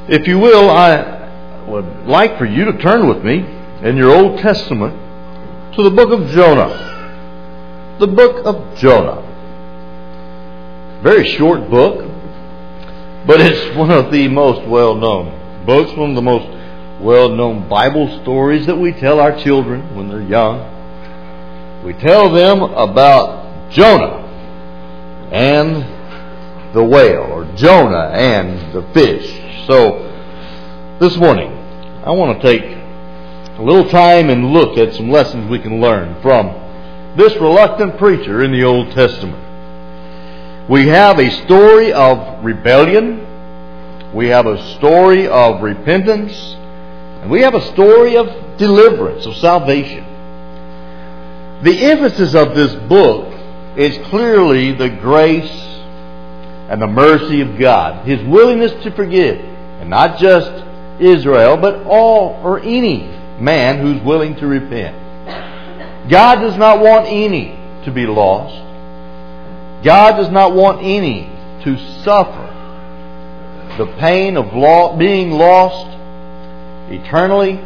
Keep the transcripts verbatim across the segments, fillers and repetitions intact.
If you will, I would like for you to turn with me in your Old Testament to the book of Jonah. The book of Jonah. Very short book, but it's one of the most well-known books, one of the most well-known Bible stories that we tell our children when they're young. We tell them about Jonah and the whale, or Jonah and the fish. So, this morning, I want to take a little time and look at some lessons we can learn from this reluctant preacher in the Old Testament. We have a story of rebellion, we have a story of repentance, and we have a story of deliverance, of salvation. The emphasis of this book is clearly the grace and the mercy of God, His willingness to forgive. And not just Israel, but all or any man who's willing to repent. God does not want any to be lost. God does not want any to suffer the pain of lo- being lost eternally.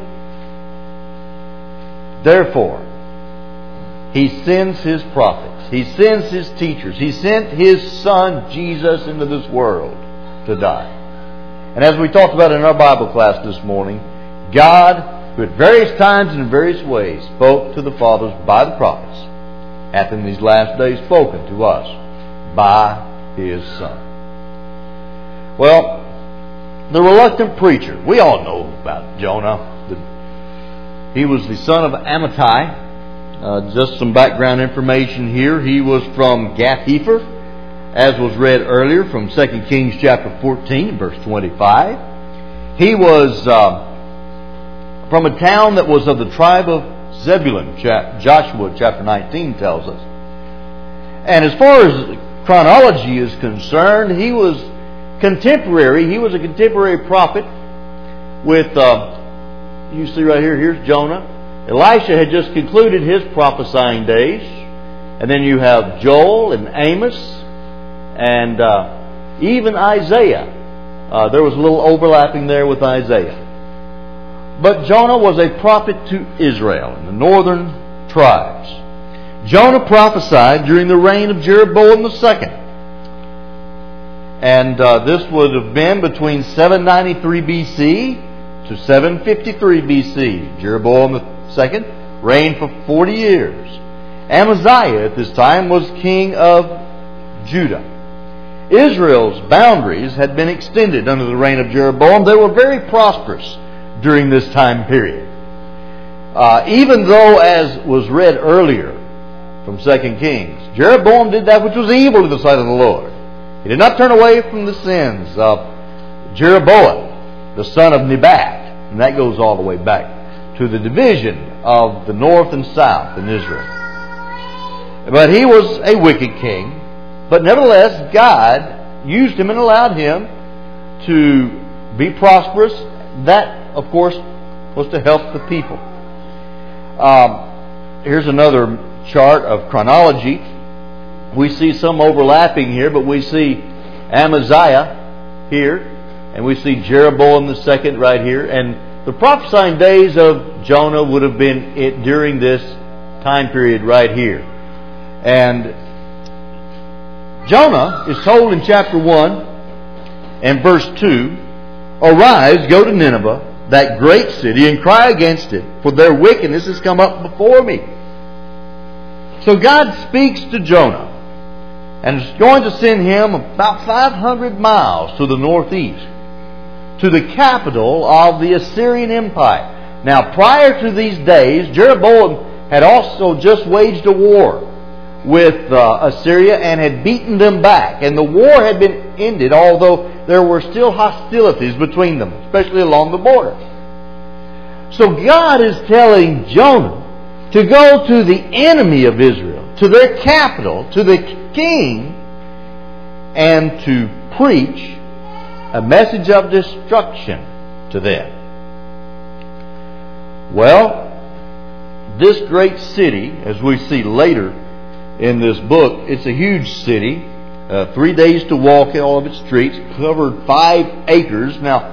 Therefore, He sends His prophets. He sends His teachers. He sent His Son, Jesus, into this world to die. And as we talked about in our Bible class this morning, God, who at various times and in various ways spoke to the fathers by the prophets, hath in these last days spoken to us by His Son. Well, the reluctant preacher, we all know about Jonah. He was the son of Amittai. Uh, just some background information here. He was from Gath-hepher, as was read earlier from Second Kings chapter fourteen, verse twenty-five. He was uh, from a town that was of the tribe of Zebulun, Joshua chapter nineteen tells us. And as far as chronology is concerned, he was contemporary. He was a contemporary prophet with, uh, you see right here, here's Jonah. Elisha had just concluded his prophesying days. And then you have Joel and Amos. And uh, even Isaiah. Uh, there was a little overlapping there with Isaiah. But Jonah was a prophet to Israel and the northern tribes. Jonah prophesied during the reign of Jeroboam the second. And uh, this would have been between seven ninety-three B C to seven fifty-three B C. Jeroboam the second reigned for forty years. Amaziah at this time was king of Judah. Israel's boundaries had been extended under the reign of Jeroboam. They were very prosperous during this time period. Uh, even though, as was read earlier from Second Kings, Jeroboam did that which was evil in the sight of the Lord. He did not turn away from the sins of Jeroboam, the son of Nebat. And that goes all the way back to the division of the north and south in Israel. But he was a wicked king. But nevertheless, God used him and allowed him to be prosperous. That, of course, was to help the people. Um, here's another chart of chronology. We see some overlapping here, but we see Amaziah here, and we see Jeroboam the second right here. And the prophesying days of Jonah would have been it during this time period right here. And Jonah is told in chapter one and verse two, "Arise, go to Nineveh, that great city, and cry against it, for their wickedness has come up before me." So God speaks to Jonah and is going to send him about five hundred miles to the northeast, to the capital of the Assyrian Empire. Now, prior to these days, Jeroboam had also just waged a war with uh, Assyria and had beaten them back. And the war had been ended, although there were still hostilities between them, especially along the border. So God is telling Jonah to go to the enemy of Israel, to their capital, to the king, and to preach a message of destruction to them. Well, this great city, as we see later in this book, it's a huge city. Uh, three days to walk all of its streets, covered five acres. Now,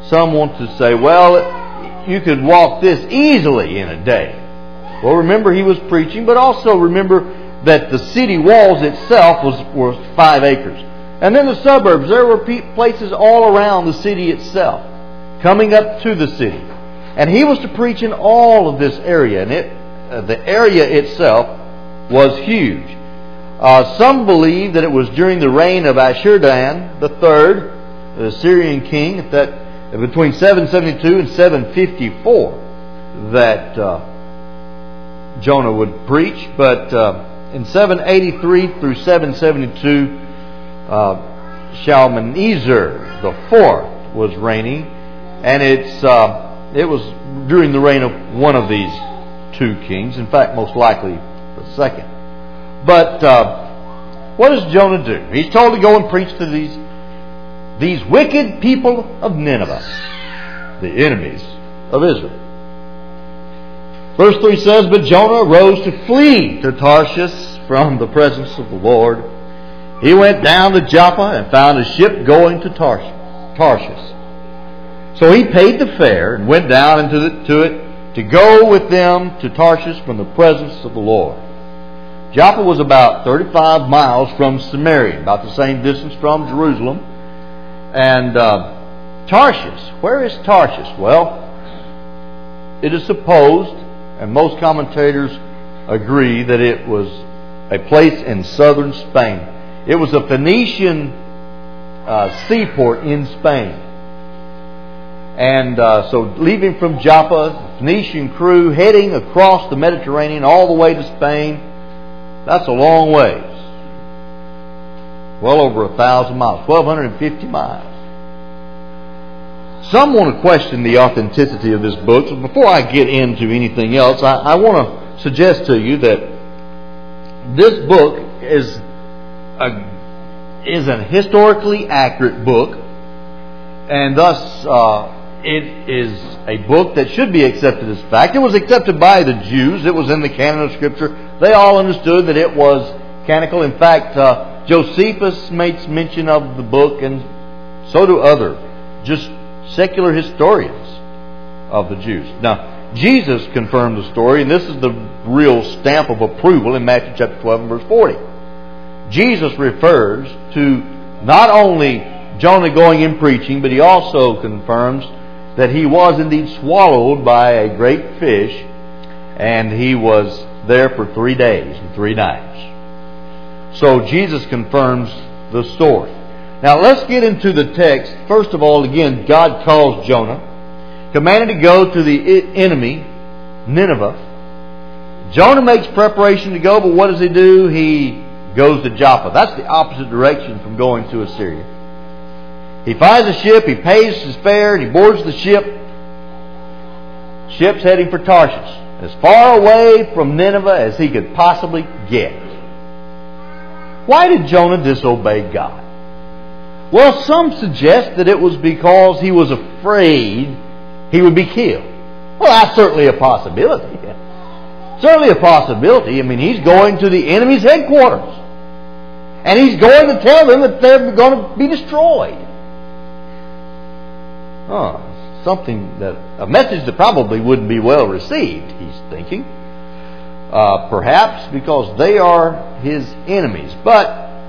Some want to say, well, you could walk this easily in a day. Well, remember he was preaching, but also remember that the city walls itself was, was five acres. And then the suburbs, there were places all around the city itself, coming up to the city. And he was to preach in all of this area, and it, uh, the area itself was huge. Uh, some believe that it was during the reign of Ashur-dan the third, the Syrian king, that between seven seventy-two and seven fifty-four, that uh, Jonah would preach. But uh, in seven eighty-three through seven seventy-two, uh, Shalmaneser the fourth was reigning, and it's uh, it was during the reign of one of these two kings. In fact, most likely the second. But uh, what does Jonah do? He's told to go and preach to these these wicked people of Nineveh, the enemies of Israel. Verse three says, "But Jonah rose to flee to Tarshish from the presence of the Lord. He went down to Joppa and found a ship going to Tarshish. So he paid the fare and went down into the, to it to go with them to Tarshish from the presence of the Lord." Joppa was about thirty-five miles from Samaria, about the same distance from Jerusalem. And uh, Tarshish, where is Tarshish? Well, it is supposed, and most commentators agree, that it was a place in southern Spain. It was a Phoenician uh, seaport in Spain. And uh, so leaving from Joppa, the Phoenician crew heading across the Mediterranean all the way to Spain, that's a long ways. Well over a thousand miles, twelve fifty miles. Some want to question the authenticity of this book. So before I get into anything else, I, I want to suggest to you that this book is a, is an historically accurate book, and thus uh, it is a book that should be accepted as fact. It was accepted by the Jews. It was in the canon of Scripture. They all understood that it was canonical. In fact, uh, Josephus makes mention of the book, and so do other just secular historians of the Jews. Now, Jesus confirmed the story, and this is the real stamp of approval in Matthew chapter twelve and verse forty. Jesus refers to not only Jonah going and preaching, but he also confirms that he was indeed swallowed by a great fish, and he was there for three days and three nights. So Jesus confirms the story. Now let's get into the text. First of all, again, God calls Jonah, commanded to go to the enemy, Nineveh. Jonah makes preparation to go, but what does he do? He goes to Joppa. That's the opposite direction from going to Assyria. He finds a ship, he pays his fare, and he boards the ship. Ship's heading for Tarshish, as far away from Nineveh as he could possibly get. Why did Jonah disobey God? Well, some suggest that it was because he was afraid he would be killed. Well, that's certainly a possibility. Certainly a possibility. I mean, he's going to the enemy's headquarters. And he's going to tell them that they're going to be destroyed. Oh, something that, a message that probably wouldn't be well received, he's thinking. Uh, perhaps because they are his enemies. But,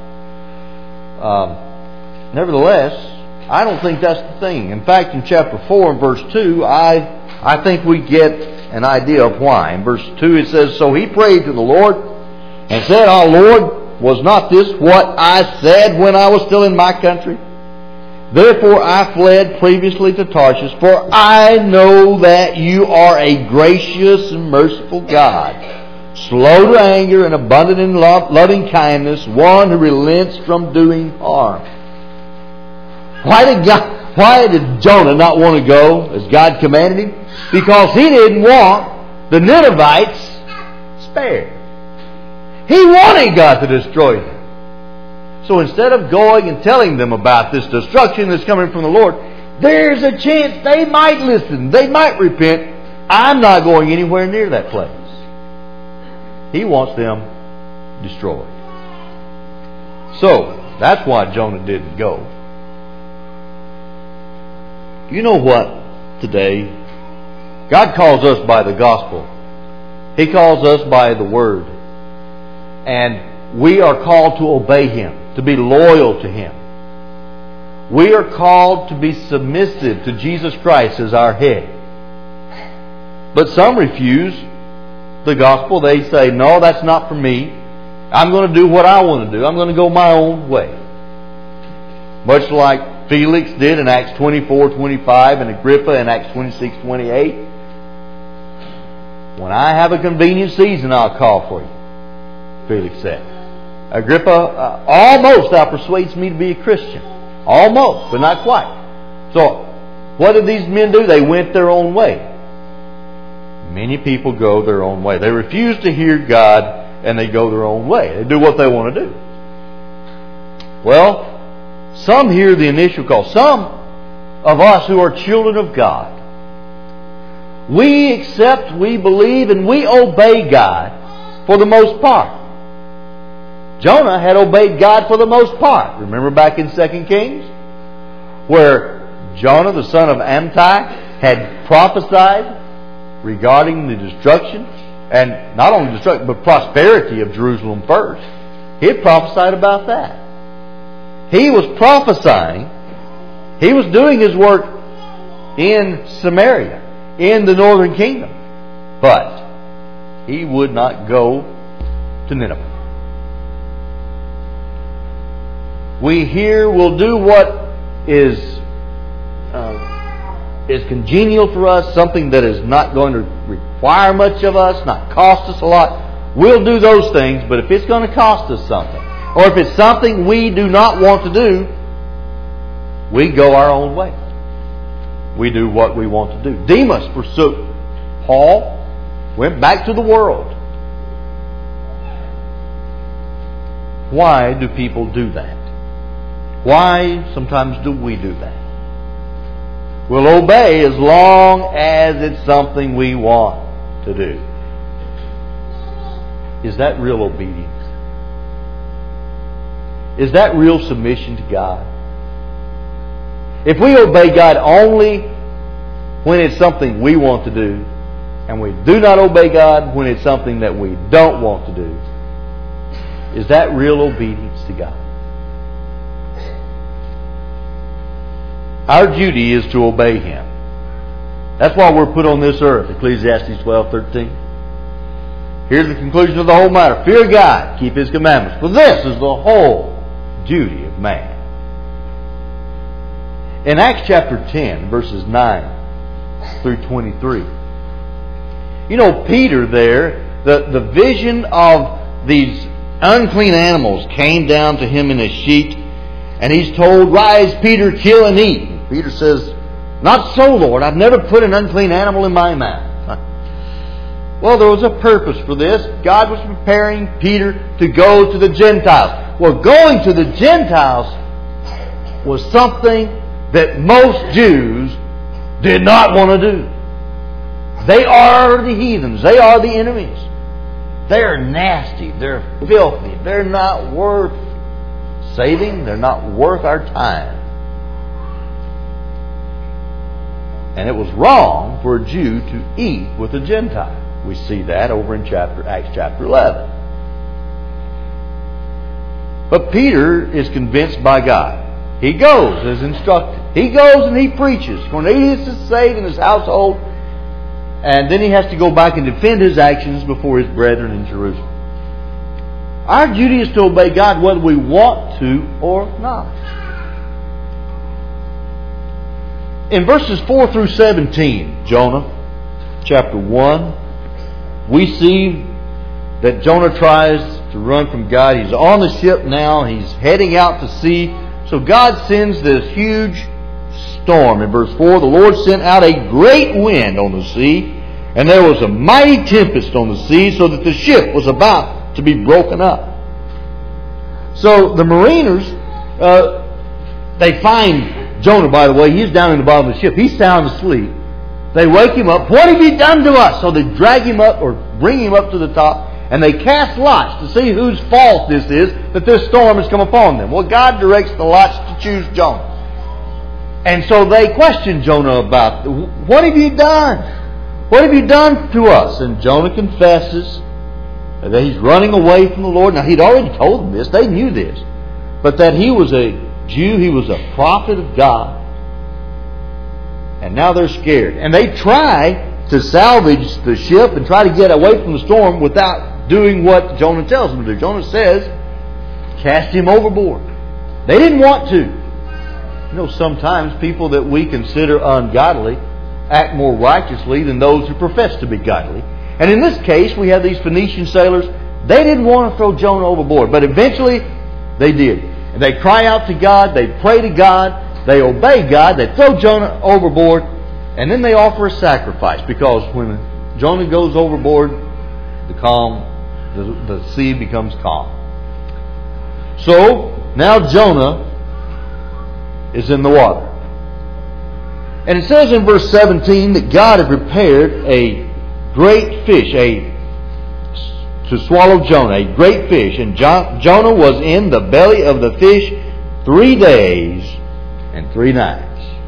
um, nevertheless, I don't think that's the thing. In fact, in chapter four and verse two, I I think we get an idea of why. In verse two it says, "So he prayed to the Lord and said, 'Oh Lord, was not this what I said when I was still in my country? Therefore I fled previously to Tarshish, for I know that you are a gracious and merciful God, slow to anger and abundant in love, loving kindness, one who relents from doing harm.'" Why did God, why did Jonah not want to go as God commanded him? Because he didn't want the Ninevites spared. He wanted God to destroy them. So instead of going and telling them about this destruction that's coming from the Lord, there's a chance they might listen, they might repent. I'm not going anywhere near that place. He wants them destroyed. So that's why Jonah didn't go. You know what? Today, God calls us by the gospel. He calls us by the Word. And we are called to obey Him, to be loyal to Him. We are called to be submissive to Jesus Christ as our head. But some refuse the gospel. They say, no, that's not for me. I'm going to do what I want to do. I'm going to go my own way. Much like Felix did in Acts twenty-four twenty-five and Agrippa in Acts twenty-six twenty-eight. When I have a convenient season, I'll call for you, Felix said. Agrippa, uh, almost thou persuades me to be a Christian. Almost, but not quite. So, what did these men do? They went their own way. Many people go their own way. They refuse to hear God and they go their own way. They do what they want to do. Well, some hear the initial call. Some of us who are children of God, we accept, we believe, and we obey God for the most part. Jonah had obeyed God for the most part. Remember back in Second Kings? Where Jonah, the son of Amittai, had prophesied regarding the destruction, and not only destruction, but prosperity of Jerusalem first. He had prophesied about that. He was prophesying. He was doing his work in Samaria, in the northern kingdom. But he would not go to Nineveh. We here will do what is uh, is congenial for us, something that is not going to require much of us, not cost us a lot. We'll do those things, but if it's going to cost us something, or if it's something we do not want to do, we go our own way. We do what we want to do. Demas forsook Paul, went back to the world. Why do people do that? Why sometimes do we do that? We'll obey as long as it's something we want to do. Is that real obedience? Is that real submission to God? If we obey God only when it's something we want to do, and we do not obey God when it's something that we don't want to do, is that real obedience to God? Our duty is to obey Him. That's why we're put on this earth. Ecclesiastes twelve thirteen. Here's the conclusion of the whole matter. Fear God, keep His commandments. For this is the whole duty of man. In Acts chapter ten, verses nine through twenty-three. You know, Peter there, the, the vision of these unclean animals came down to him in a sheet. And he's told, rise, Peter, kill and eat. And Peter says, not so, Lord. I've never put an unclean animal in my mouth. Well, there was a purpose for this. God was preparing Peter to go to the Gentiles. Well, going to the Gentiles was something that most Jews did not want to do. They are the heathens. They are the enemies. They're nasty. They're filthy. They're not worth saving. They're not worth our time. And it was wrong for a Jew to eat with a Gentile. We see that over in chapter Acts chapter eleven. But Peter is convinced by God. He goes as instructed. He goes and he preaches. Cornelius is saved in his household. And then he has to go back and defend his actions before his brethren in Jerusalem. Our duty is to obey God whether we want to or not. In verses four through seventeen, Jonah, chapter one, we see that Jonah tries to run from God. He's on the ship now. He's heading out to sea. So God sends this huge storm. In verse four, the Lord sent out a great wind on the sea, and there was a mighty tempest on the sea, so that the ship was about to be broken up. So the mariners, uh, they find Jonah, by the way. He's down in the bottom of the ship. He's sound asleep. They wake him up. What have you done to us? So they drag him up or bring him up to the top, and they cast lots to see whose fault this is that this storm has come upon them. Well, God directs the lots to choose Jonah. And so they questioned Jonah about, what have you done? What have you done to us? And Jonah confesses that he's running away from the Lord. Now, he'd already told them this. They knew this. But that he was a Jew. He was a prophet of God. And now they're scared. And they try to salvage the ship and try to get away from the storm without doing what Jonah tells them to do. Jonah says, cast him overboard. They didn't want to. You know, sometimes people that we consider ungodly act more righteously than those who profess to be godly. And in this case, we have these Phoenician sailors. They didn't want to throw Jonah overboard, but eventually they did. And they cry out to God, they pray to God, they obey God, they throw Jonah overboard, and then they offer a sacrifice, because when Jonah goes overboard, the calm, the, the sea becomes calm. So now Jonah is in the water. And it says in verse seventeen that God had prepared a great fish, a to swallow Jonah, a great fish. And jo- Jonah was in the belly of the fish three days and three nights.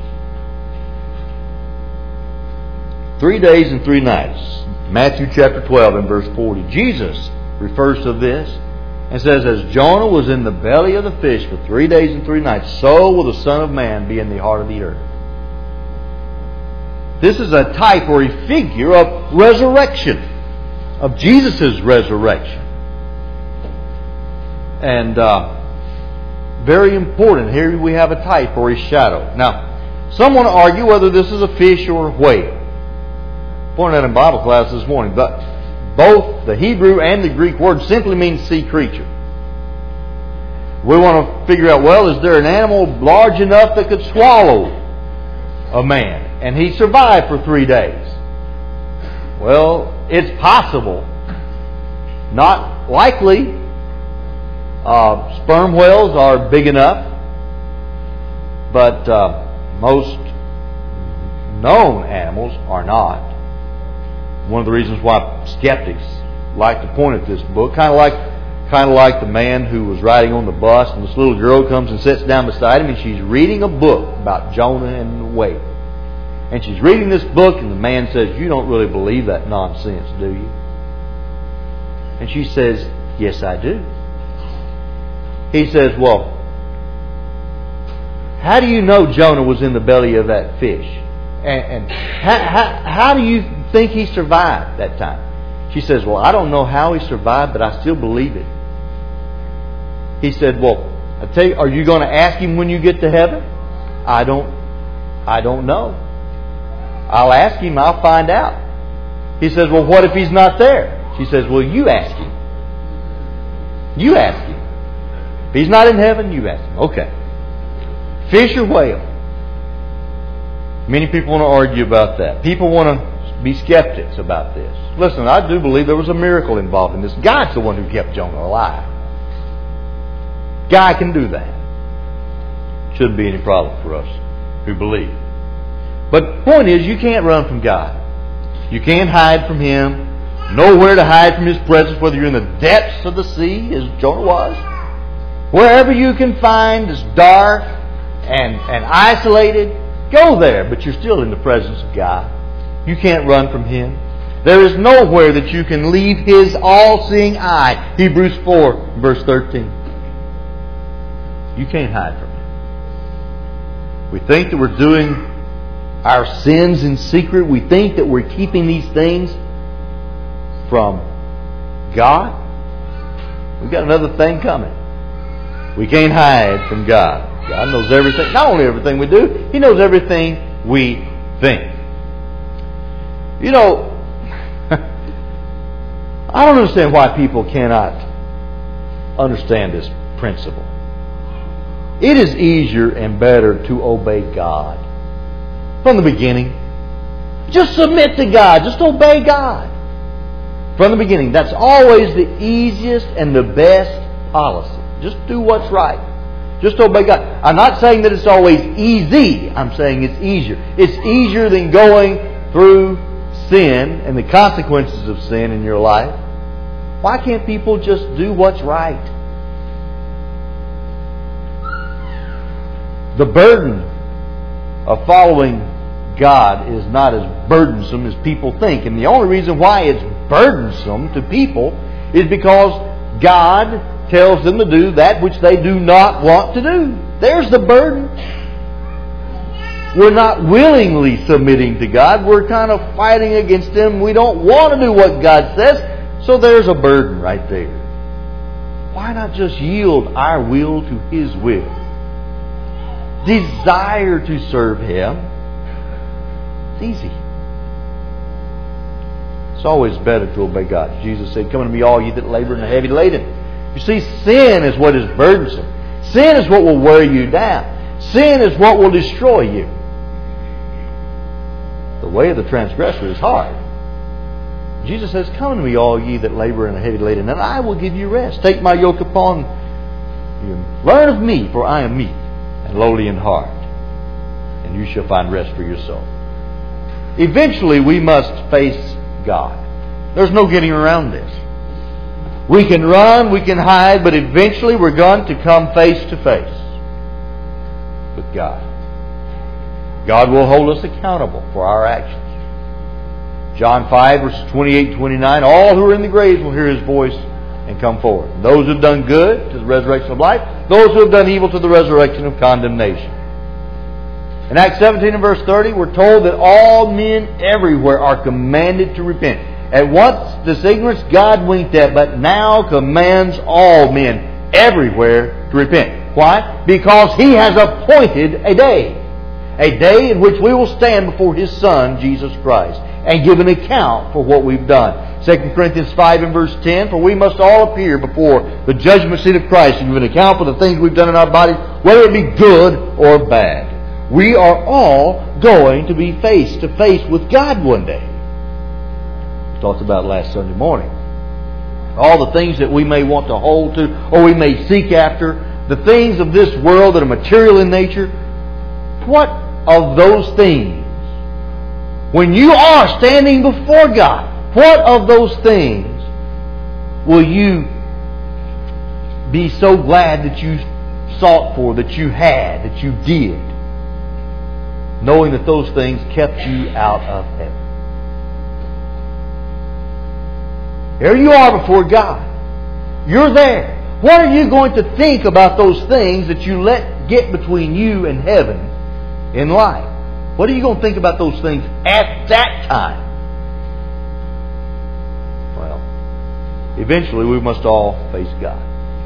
Three days and three nights. Matthew chapter twelve and verse forty. Jesus refers to this and says, as Jonah was in the belly of the fish for three days and three nights, so will the Son of Man be in the heart of the earth. This is a type or a figure of resurrection, of Jesus' resurrection. And uh, very important. Here we have a type or a shadow. Now, some want to argue whether this is a fish or a whale. I pointed out in Bible class this morning, but both the Hebrew and the Greek word simply mean sea creature. We want to figure out, well, is there an animal large enough that could swallow a man? And he survived for three days. Well, it's possible. Not likely. Uh, sperm whales are big enough. But uh, most known animals are not. One of the reasons why skeptics like to point at this book, kind of like kind of like the man who was riding on the bus, and this little girl comes and sits down beside him, and she's reading a book about Jonah and the whale. And she's reading this book, and the man says, you don't really believe that nonsense, do you? And she says, yes, I do. He says, well, how do you know Jonah was in the belly of that fish? And, and how, how, how do you think he survived that time? She says, well, I don't know how he survived, but I still believe it. He said, well, I tell you, are you going to ask him when you get to heaven? I don't, I don't know. I'll ask him, I'll find out. He says, well, what if he's not there? She says, well, you ask him. You ask him. If he's not in heaven, you ask him. Okay. Fish or whale? Many people want to argue about that. People want to be skeptics about this. Listen, I do believe there was a miracle involved in this. God's the one who kept Jonah alive. God can do that. Shouldn't be any problem for us who believe. But the point is, you can't run from God. You can't hide from Him. Nowhere to hide from His presence, whether you're in the depths of the sea, as Jonah was. Wherever you can find is dark and, and isolated, go there, but you're still in the presence of God. You can't run from Him. There is nowhere that you can leave His all-seeing eye. Hebrews four, verse thirteen. You can't hide from Him. We think that we're doing our sins in secret. We think that we're keeping these things from God. We've got another thing coming. We can't hide from God. God knows everything. Not only everything we do, He knows everything we think. You know, I don't understand why people cannot understand this principle. It is easier and better to obey God from the beginning. Just submit to God. Just obey God from the beginning. That's always the easiest and the best policy. Just do what's right. Just obey God. I'm not saying that it's always easy. I'm saying it's easier. It's easier than going through sin and the consequences of sin in your life. Why can't people just do what's right? The burden of following God is not as burdensome as people think. And the only reason why it's burdensome to people is because God tells them to do that which they do not want to do. There's the burden. We're not willingly submitting to God. We're kind of fighting against Him. We don't want to do what God says. So there's a burden right there. Why not just yield our will to His will? Desire to serve Him. It's easy. It's always better to obey God. Jesus said, "Come unto me, all ye that labor and are heavy laden." You see, sin is what is burdensome. Sin is what will wear you down. Sin is what will destroy you. The way of the transgressor is hard. Jesus says, "Come unto me, all ye that labor and are heavy laden, and I will give you rest. Take my yoke upon you. Learn of me, for I am meek and lowly in heart, and you shall find rest for your soul." Eventually, we must face God. There's no getting around this. We can run, we can hide, but eventually we're going to come face to face with God. God will hold us accountable for our actions. John five, verses twenty-eight and twenty-nine, all who are in the graves will hear His voice and come forward. Those who have done good to the resurrection of life, those who have done evil to the resurrection of condemnation. In Acts seventeen and verse thirty, we're told that all men everywhere are commanded to repent. At once this ignorance God winked at, but now commands all men everywhere to repent. Why? Because He has appointed a day. A day in which we will stand before His Son, Jesus Christ, and give an account for what we've done. Second Corinthians five and verse ten, "For we must all appear before the judgment seat of Christ and give an account for the things we've done in our bodies, whether it be good or bad." We are all going to be face to face with God one day. We talked about last Sunday morning. All the things that we may want to hold to, or we may seek after, the things of this world that are material in nature, what of those things, when you are standing before God, what of those things will you be so glad that you sought for, that you had, that you did, knowing that those things kept you out of heaven? Here you are before God. You're there. What are you going to think about those things that you let get between you and heaven in life? What are you going to think about those things at that time? Well, eventually we must all face God.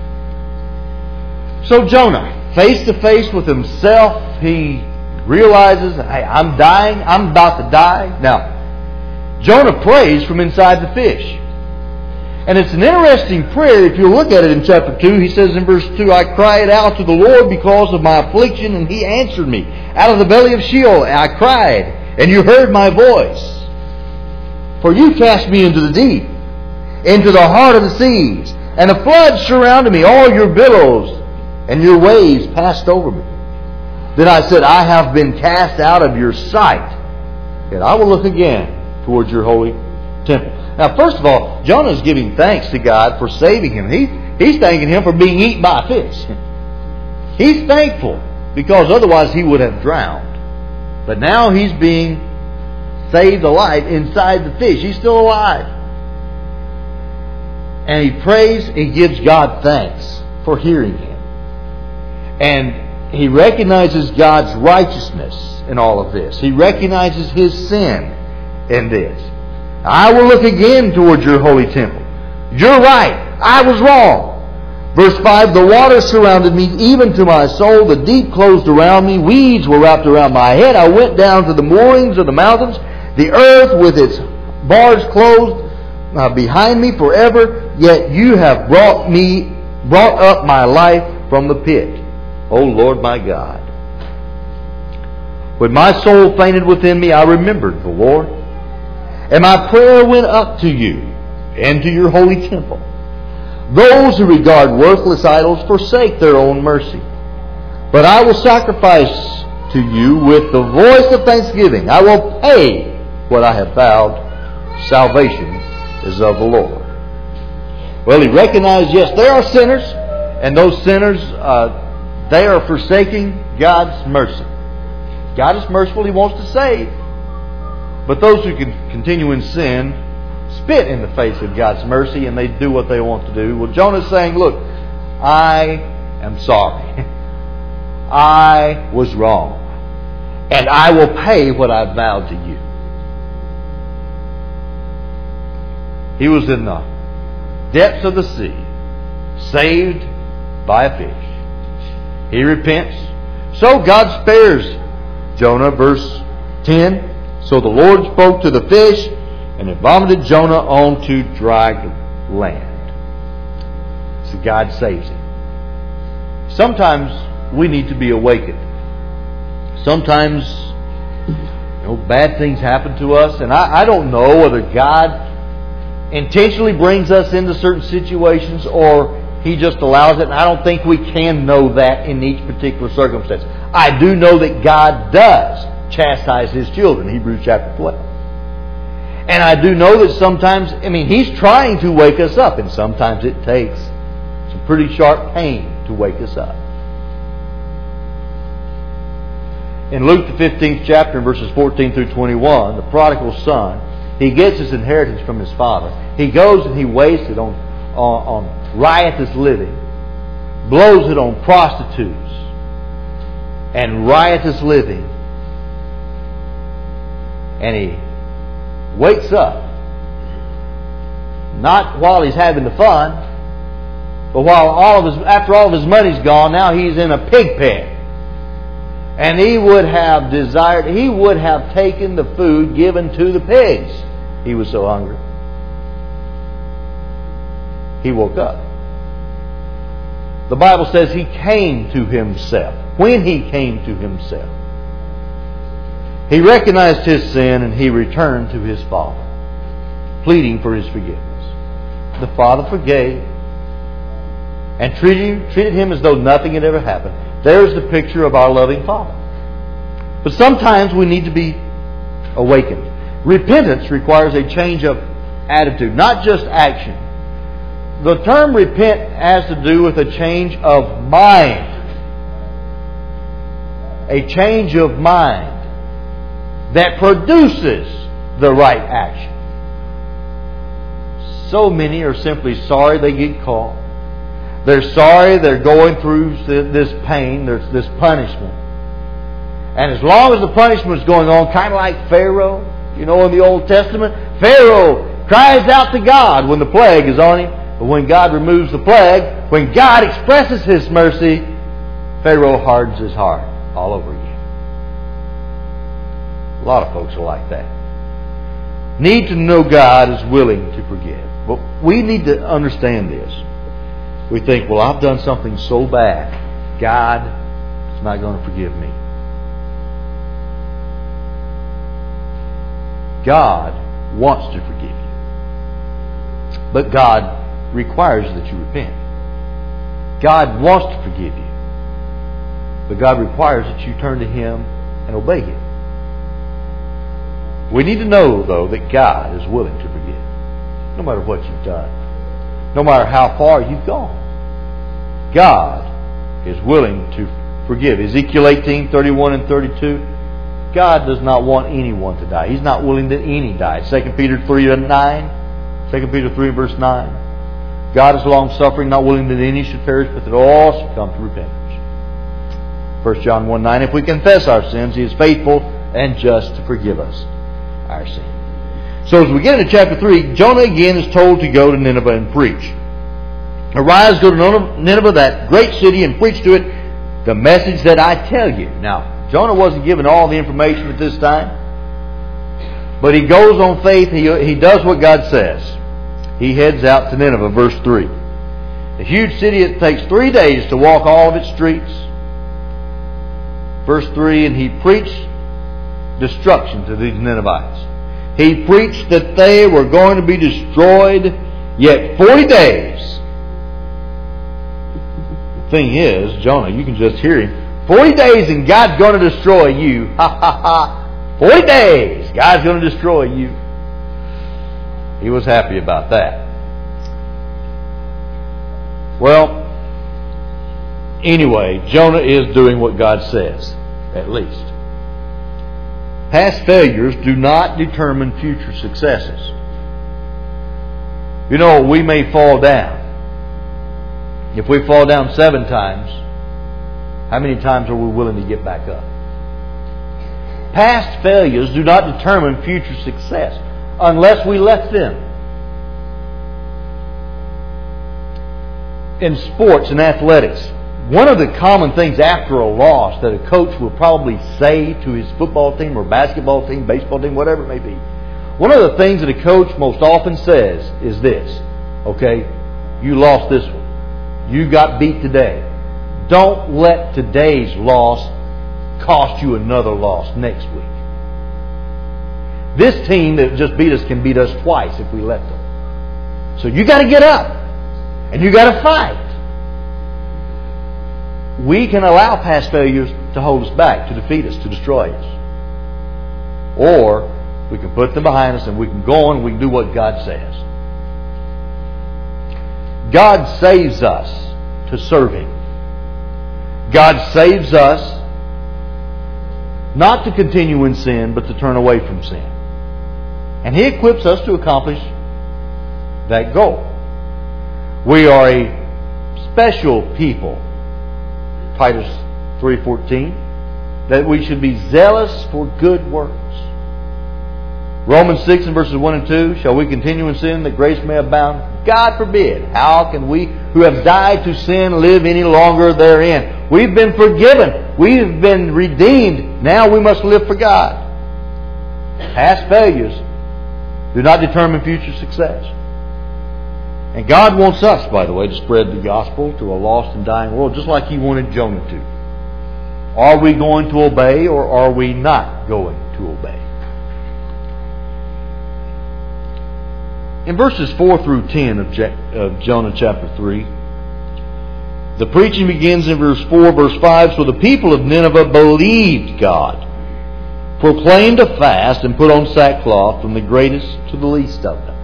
So Jonah, face to face with himself, he realizes, hey, I'm dying, I'm about to die. Now, Jonah prays from inside the fish. And it's an interesting prayer. If you look at it in chapter two, he says in verse two, "I cried out to the Lord because of my affliction, and He answered me. Out of the belly of Sheol I cried, and you heard my voice. For you cast me into the deep, into the heart of the seas, and the floods surrounded me, all your billows and your waves passed over me. Then I said, I have been cast out of your sight, yet I will look again towards your holy temple." Now, first of all, Jonah is giving thanks to God for saving him. He, he's thanking Him for being eaten by a fish. He's thankful because otherwise he would have drowned. But now he's being saved alive inside the fish. He's still alive. And he prays, he gives God thanks for hearing him. And he recognizes God's righteousness in all of this. He recognizes his sin in this. "I will look again towards your holy temple." You're right. I was wrong. Verse five, "The waters surrounded me even to my soul. The deep closed around me. Weeds were wrapped around my head. I went down to the moorings of the mountains. The earth with its bars closed uh, behind me forever. Yet you have brought me, brought up my life from the pit. O Lord my God. When my soul fainted within me, I remembered the Lord. And my prayer went up to you and to your holy temple. Those who regard worthless idols forsake their own mercy. But I will sacrifice to you with the voice of thanksgiving. I will pay what I have vowed. Salvation is of the Lord." Well, he recognized, yes, there are sinners. And those sinners, uh, they are forsaking God's mercy. God is merciful. He wants to save. But those who can continue in sin spit in the face of God's mercy and they do what they want to do. Well, Jonah's saying, look, I am sorry. I was wrong. And I will pay what I vowed to you. He was in the depths of the sea, saved by a fish. He repents. So God spares Jonah. Verse ten. So the Lord spoke to the fish, and it vomited Jonah onto dry land. So God saves him. Sometimes we need to be awakened. Sometimes, you know, bad things happen to us, and I, I don't know whether God intentionally brings us into certain situations or He just allows it, and I don't think we can know that in each particular circumstance. I do know that God does chastise His children, Hebrews chapter twelve. And I do know that sometimes, I mean, He's trying to wake us up, and sometimes it takes some pretty sharp pain to wake us up. In Luke the fifteenth chapter, verses fourteen through twenty-one, the prodigal son, he gets his inheritance from his father. He goes and he wastes it on, on, on riotous living, blows it on prostitutes and riotous living. And he wakes up, not while he's having the fun, but while all of his, after all of his money's gone, now he's in a pig pen. And he would have desired, he would have taken the food given to the pigs. He was so hungry. He woke up. The Bible says he came to himself. When he came to himself, he recognized his sin and he returned to his father, pleading for his forgiveness. The father forgave and treated, treated him as though nothing had ever happened. There's the picture of our loving Father. But sometimes we need to be awakened. Repentance requires a change of attitude, not just action. The term repent has to do with a change of mind. A change of mind that produces the right action. So many are simply sorry they get caught. They're sorry they're going through this pain, there's this punishment. And as long as the punishment is going on, kind of like Pharaoh, you know, in the Old Testament, Pharaoh cries out to God when the plague is on him. But when God removes the plague, when God expresses His mercy, Pharaoh hardens his heart all over again. A lot of folks are like that. Need to know God is willing to forgive. But we need to understand this. We think, well, I've done something so bad, God is not going to forgive me. God wants to forgive you. But God requires that you repent. God wants to forgive you. But God requires that you turn to Him and obey Him. We need to know, though, that God is willing to forgive. No matter what you've done. No matter how far you've gone. God is willing to forgive. Ezekiel eighteen, thirty-one and thirty-two. God does not want anyone to die. He's not willing that any die. Second Peter three and nine. Second Peter three verse nine. God is long-suffering, not willing that any should perish, but that all should come to repentance. First John one nine. If we confess our sins, He is faithful and just to forgive us our sin. So as we get into chapter three, Jonah again is told to go to Nineveh and preach. Arise, go to Nineveh, that great city, and preach to it the message that I tell you. Now, Jonah wasn't given all the information at this time, but he goes on faith. He, he does what God says. He heads out to Nineveh, verse three. A huge city, it takes three days to walk all of its streets. Verse three, and he preached destruction to these Ninevites. He preached that they were going to be destroyed, yet forty days. The thing is, Jonah, you can just hear him. forty days and God's going to destroy you. Ha ha ha. forty days, God's going to destroy you. He was happy about that. Well, anyway, Jonah is doing what God says, at least. Past failures do not determine future successes. You know, we may fall down. If we fall down seven times, how many times are we willing to get back up? Past failures do not determine future success unless we let them. In sports and athletics, one of the common things after a loss that a coach will probably say to his football team or basketball team, baseball team, whatever it may be, one of the things that a coach most often says is this: okay, you lost this one. You got beat today. Don't let today's loss cost you another loss next week. This team that just beat us can beat us twice if we let them. So you got to get up and you got to fight. We can allow past failures to hold us back, to defeat us, to destroy us. Or we can put them behind us and we can go on and we can do what God says. God saves us to serve Him. God saves us not to continue in sin, but to turn away from sin. And He equips us to accomplish that goal. We are a special people, Titus three fourteen, that we should be zealous for good works. Romans six and verses one and two, shall we continue in sin that grace may abound? God forbid. How can we who have died to sin live any longer therein? We've been forgiven. We've been redeemed. Now we must live for God. Past failures do not determine future success. And God wants us, by the way, to spread the gospel to a lost and dying world, just like He wanted Jonah to. Are we going to obey or are we not going to obey? In verses four through ten of, Je- of Jonah chapter three, the preaching begins in verse four, verse five. So the people of Nineveh believed God, proclaimed a fast, and put on sackcloth from the greatest to the least of them.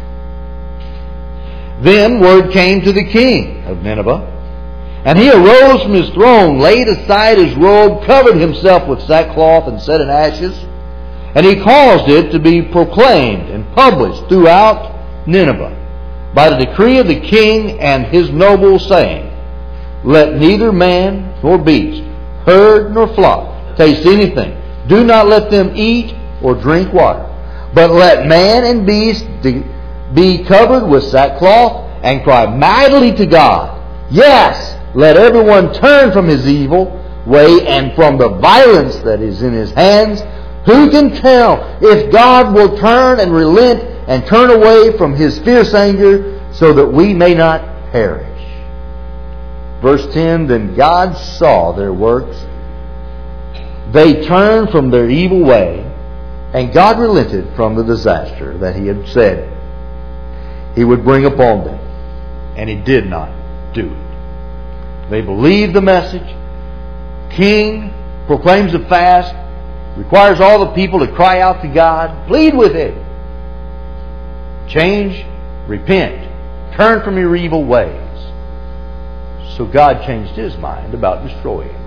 Then word came to the king of Nineveh, and he arose from his throne, laid aside his robe, covered himself with sackcloth, and set in ashes. And he caused it to be proclaimed and published throughout Nineveh by the decree of the king and his nobles, saying, let neither man nor beast, herd nor flock taste anything. Do not let them eat or drink water, but let man and beast be covered with sackcloth and cry mightily to God. Yes, let everyone turn from his evil way and from the violence that is in his hands. Who can tell if God will turn and relent and turn away from His fierce anger so that we may not perish? Verse ten, then God saw their works. They turned from their evil way, and God relented from the disaster that He had said He would bring upon them. And He did not do it. They believed the message. King proclaims a fast, requires all the people to cry out to God, plead with Him. Change, repent, turn from your evil ways. So God changed His mind about destroying them.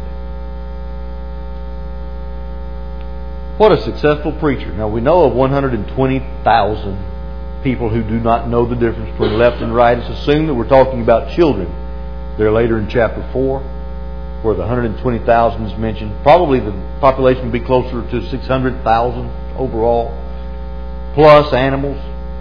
What a successful preacher. Now we know of one hundred twenty thousand people who do not know the difference between left and right. It's assumed that we're talking about children. There later in chapter four, where the one hundred twenty thousand is mentioned. Probably the population would be closer to six hundred thousand overall, plus animals.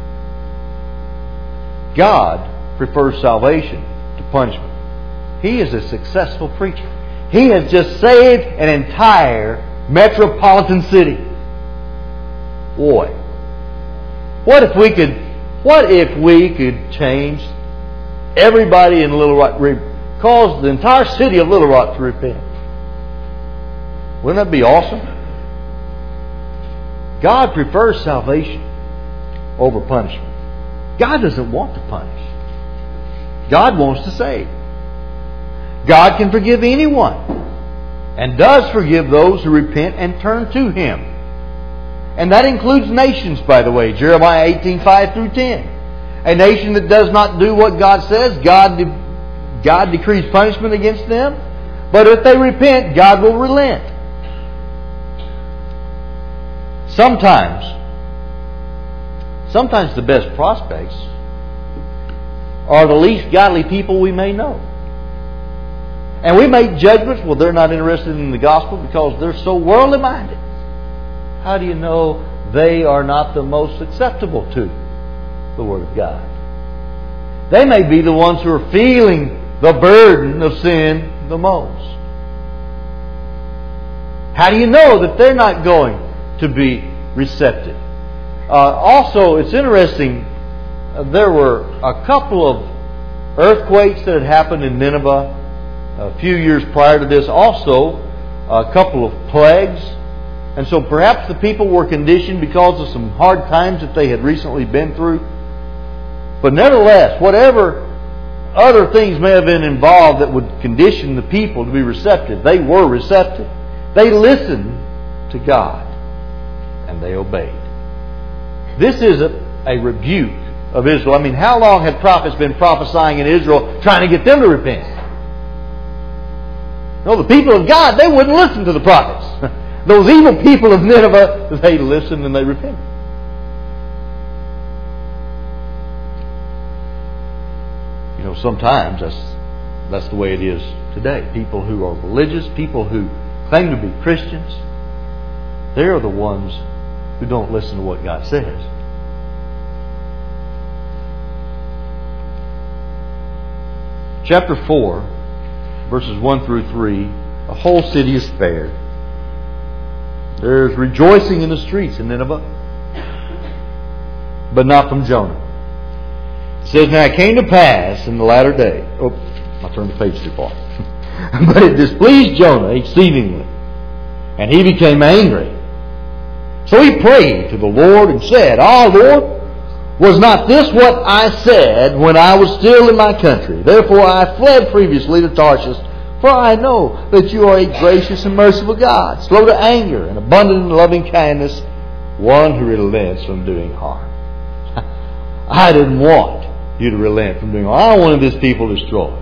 God prefers salvation to punishment. He is a successful preacher. He has just saved an entire metropolitan city. Boy, what if we could? What if we could change everybody in Little Rock, cause the entire city of Little Rock to repent? Wouldn't that be awesome? God prefers salvation over punishment. God doesn't want to punish. God wants to save. God can forgive anyone, and does forgive those who repent and turn to Him. And that includes nations, by the way. Jeremiah eighteen, five through ten. A nation that does not do what God says, God, de- God decrees punishment against them. But if they repent, God will relent. sometimes, sometimes the best prospects are the least godly people we may know. And we make judgments, well, they're not interested in the gospel because they're so worldly minded. How do you know they are not the most acceptable to the Word of God? They may be the ones who are feeling the burden of sin the most. How do you know that they're not going to be receptive? Uh, also, it's interesting, uh, there were a couple of earthquakes that had happened in Nineveh a few years prior to this. Also, a couple of plagues. And so perhaps the people were conditioned because of some hard times that they had recently been through. But nevertheless, whatever other things may have been involved that would condition the people to be receptive, they were receptive. They listened to God and they obeyed. This is a, a rebuke of Israel. I mean, how long had prophets been prophesying in Israel trying to get them to repent? No, the people of God, they wouldn't listen to the prophets. Those evil people of Nineveh, they listened and they repented. You know, sometimes that's that's the way it is today. People who are religious, people who claim to be Christians, they're the ones who don't listen to what God says. Chapter four, verses one through three, the whole city is spared. There's rejoicing in the streets in Nineveh, but not from Jonah. It says, now it came to pass in the latter day. Oh, I turned the page too far. But it displeased Jonah exceedingly, and he became angry. So he prayed to the Lord and said, Ah, Lord, was not this what I said when I was still in my country? Therefore I fled previously to Tarshish, for I know that you are a gracious and merciful God, slow to anger and abundant in loving kindness, one who relents from doing harm. I didn't want you to relent from doing harm. I wanted this people destroyed.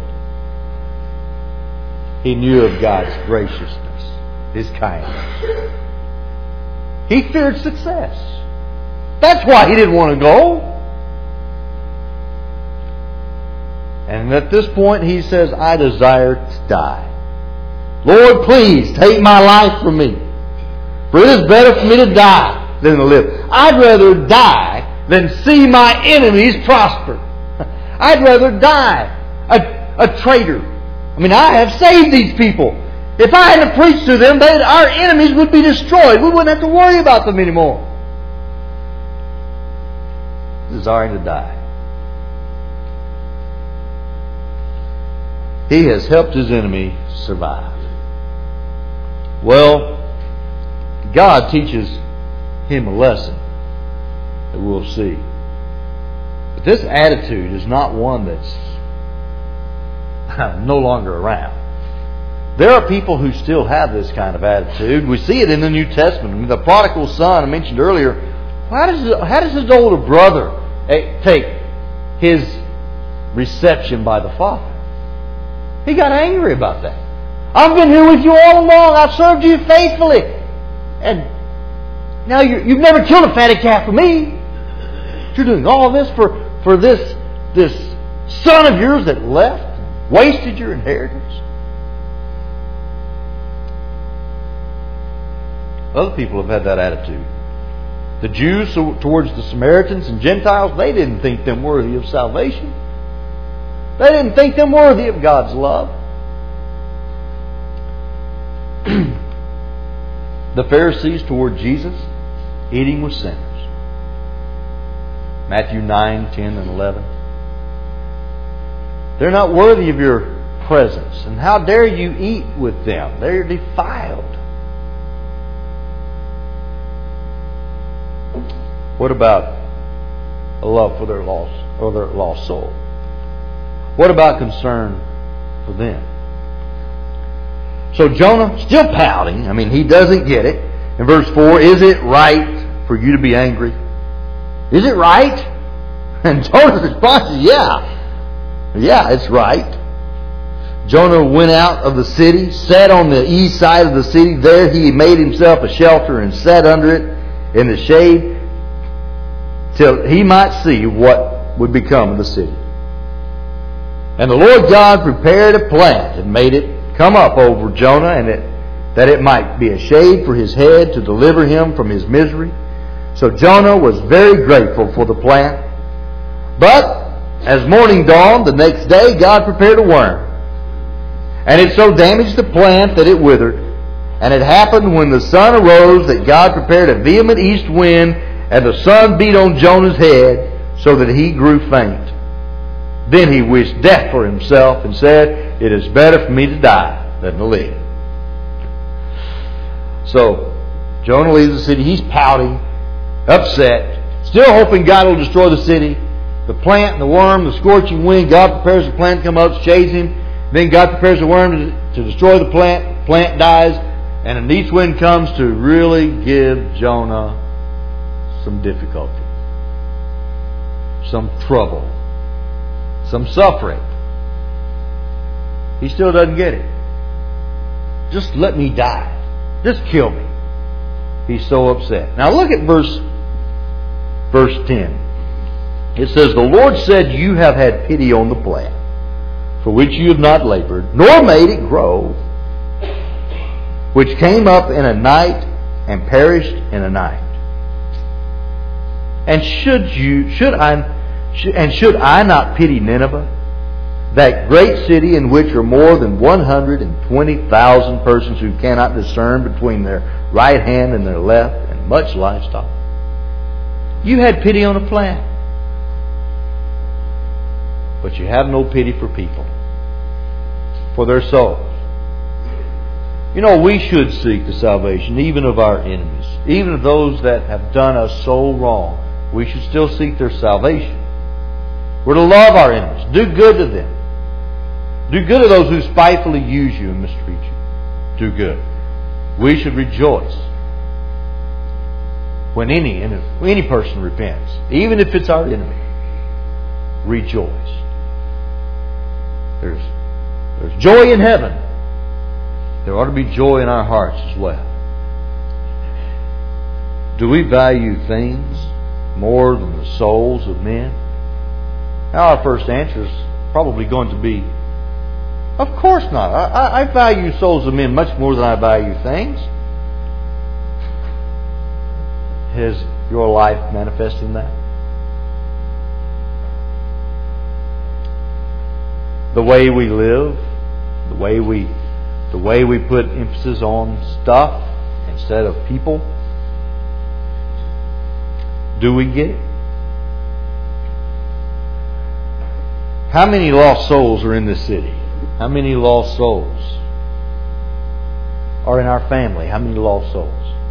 He knew of God's graciousness, His kindness. He feared success. That's why he didn't want to go. And at this point he says, I desire to die. Lord, please take my life from me. For it is better for me to die than to live. I'd rather die than see my enemies prosper. I'd rather die a, a traitor. I mean, I have saved these people. If I hadn't preached to them, they, our enemies would be destroyed. We wouldn't have to worry about them anymore. Desiring to die. He has helped his enemy survive. Well, God teaches him a lesson that we'll see. But this attitude is not one that's no longer around. There are people who still have this kind of attitude. We see it in the New Testament. I mean, the prodigal son I mentioned earlier. How does how does his older brother take his reception by the father? He got angry about that. I've been here with you all along. I've served you faithfully, and now you're, you've never killed a fatted calf for me. You're doing all this for for this this son of yours that left, wasted your inheritance. Other people have had that attitude. The Jews towards the Samaritans and Gentiles, they didn't think them worthy of salvation. They didn't think them worthy of God's love. The Pharisees toward Jesus, eating with sinners. Matthew nine, ten, and eleven. They're not worthy of your presence. And how dare you eat with them? They're defiled. What about a love for their lost or their lost soul? What about concern for them? So Jonah still pouting. I mean, he doesn't get it. In verse four, is it right for you to be angry? Is it right? And Jonah's response is, yeah. Yeah, it's right. Jonah went out of the city, sat on the east side of the city. There he made himself a shelter and sat under it. in the shade till he might see what would become of the city. And the Lord God prepared a plant and made it come up over Jonah, and it, that it might be a shade for his head to deliver him from his misery. So Jonah was very grateful for the plant. But as morning dawned the next day, God prepared a worm. And it so damaged the plant that it withered. And it happened when the sun arose that God prepared a vehement east wind, and the sun beat on Jonah's head so that he grew faint. Then he wished death for himself and said, "It is better for me to die than to live." So Jonah leaves the city. He's pouting, upset, still hoping God will destroy the city. The plant and the worm, the scorching wind, God prepares the plant to come up, shades him. Then God prepares the worm to, to destroy the plant. The plant dies, and an east wind comes to really give Jonah some difficulty, some trouble, some suffering. He still doesn't get it. Just let me die. Just kill me. He's so upset. Now look at verse verse ten. It says, "The Lord said, you have had pity on the plant, for which you have not labored, nor made it grow, which came up in a night and perished in a night. And should you, should I, and should I not pity Nineveh, that great city in which are more than one hundred twenty thousand persons who cannot discern between their right hand and their left, and much livestock? You had pity on a plant, but you have no pity for people, for their souls. You know, we should seek the salvation even of our enemies, even of those that have done us so wrong. We should still seek their salvation. We're to love our enemies, do good to them. Do good to those who spitefully use you and mistreat you. Do good. We should rejoice when any any person repents, even if it's our enemy. Rejoice. There's, there's joy in heaven. There ought to be joy in our hearts as well. Do we value things more than the souls of men? Now our first answer is probably going to be, of course not. I, I value souls of men much more than I value things. Is your life manifesting that? The way we live, the way we, the way we put emphasis on stuff instead of people. Do we get it? How many lost souls are in this city? How many lost souls are in our family? How many lost souls?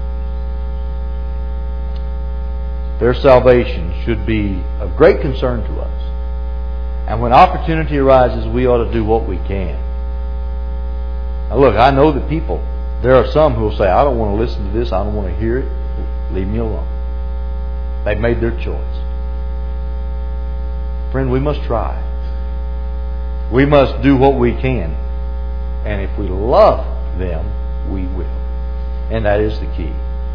Their salvation should be of great concern to us. And when opportunity arises, we ought to do what we can. Now look, I know that people, there are some who will say, I don't want to listen to this, I don't want to hear it, leave me alone. They've made their choice. Friend, we must try. We must do what we can. And if we love them, we will. And that is the key.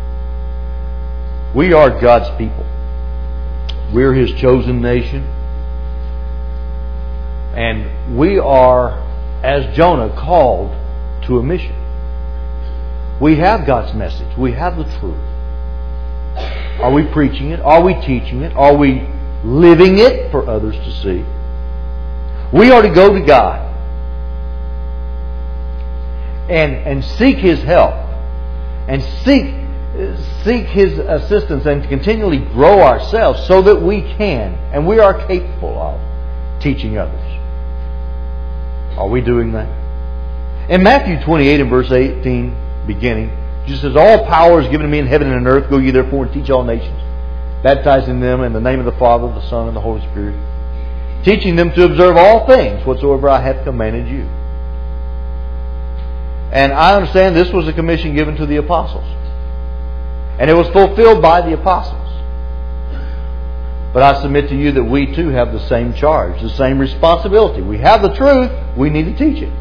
We are God's people. We're His chosen nation. And we are, as Jonah, called to a mission. We have God's message. We have the truth. Are we preaching it? Are we teaching it? Are we living it for others to see? We are to go to God and, and seek His help and seek, seek His assistance and to continually grow ourselves so that we can and we are capable of teaching others. Are we doing that? In Matthew twenty-eight and verse eighteen, beginning, Jesus says, all power is given to me in heaven and on earth. Go ye therefore and teach all nations, baptizing them in the name of the Father, the Son, and the Holy Spirit, teaching them to observe all things whatsoever I have commanded you. And I understand this was a commission given to the apostles. And it was fulfilled by the apostles. But I submit to you that we too have the same charge, the same responsibility. We have the truth, we need to teach it.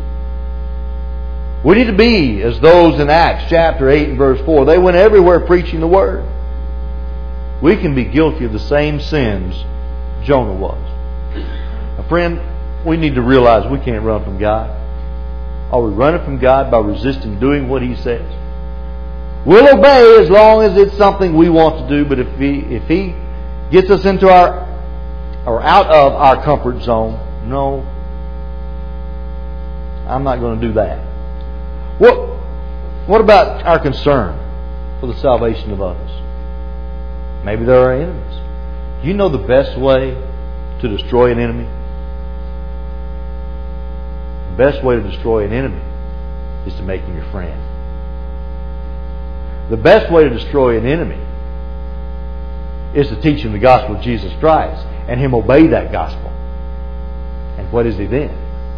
We need to be as those in Acts chapter eight and verse four. They went everywhere preaching the Word. we can be guilty of the same sins Jonah was. Now, friend, we need to realize we can't run from God. Are we running from God by resisting doing what He says? We'll obey as long as it's something we want to do, but if He, if he gets us into our, or out of our comfort zone, no, I'm not going to do that. What, what about our concern for the salvation of others? Maybe there are enemies. Do you know the best way to destroy an enemy? The best way to destroy an enemy is to make him your friend. The best way to destroy an enemy is to teach him the gospel of Jesus Christ and him obey that gospel. And what is he then?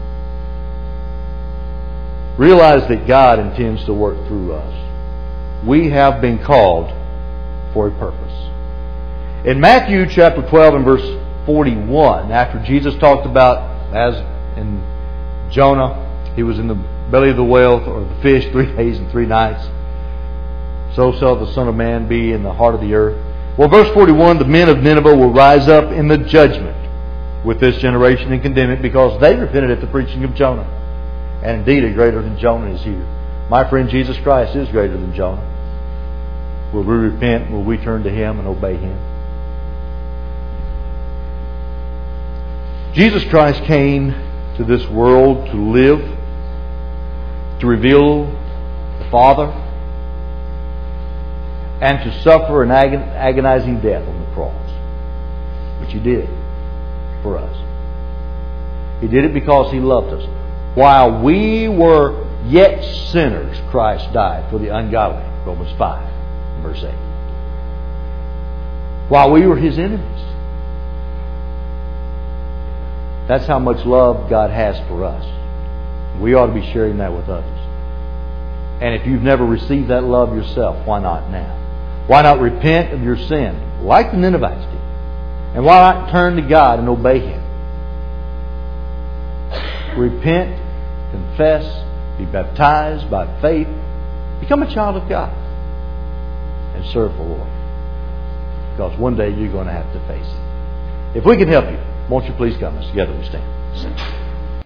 Realize that God intends to work through us. We have been called for a purpose. In Matthew chapter twelve and verse forty-one, after Jesus talked about, as in Jonah, he was in the belly of the whale or the fish three days and three nights. So shall the Son of Man be in the heart of the earth. Well, verse forty-one, the men of Nineveh will rise up in the judgment with this generation and condemn it, because they repented at the preaching of Jonah. And indeed, a greater than Jonah is here. My friend, Jesus Christ is greater than Jonah. Will we repent? Will we turn to Him and obey Him? Jesus Christ came to this world to live, to reveal the Father, and to suffer an agon- agonizing death on the cross, which He did for us. He did it because He loved us. While we were yet sinners, Christ died for the ungodly. Romans five, verse eight. While we were His enemies. That's how much love God has for us. We ought to be sharing that with others. And if you've never received that love yourself, why not now? Why not repent of your sin, like the Ninevites did? And why not turn to God and obey Him? Repent, confess, be baptized by faith, become a child of God, and serve the Lord. Because one day you're going to have to face it. If we can help you, won't you please come? Let's together we stand.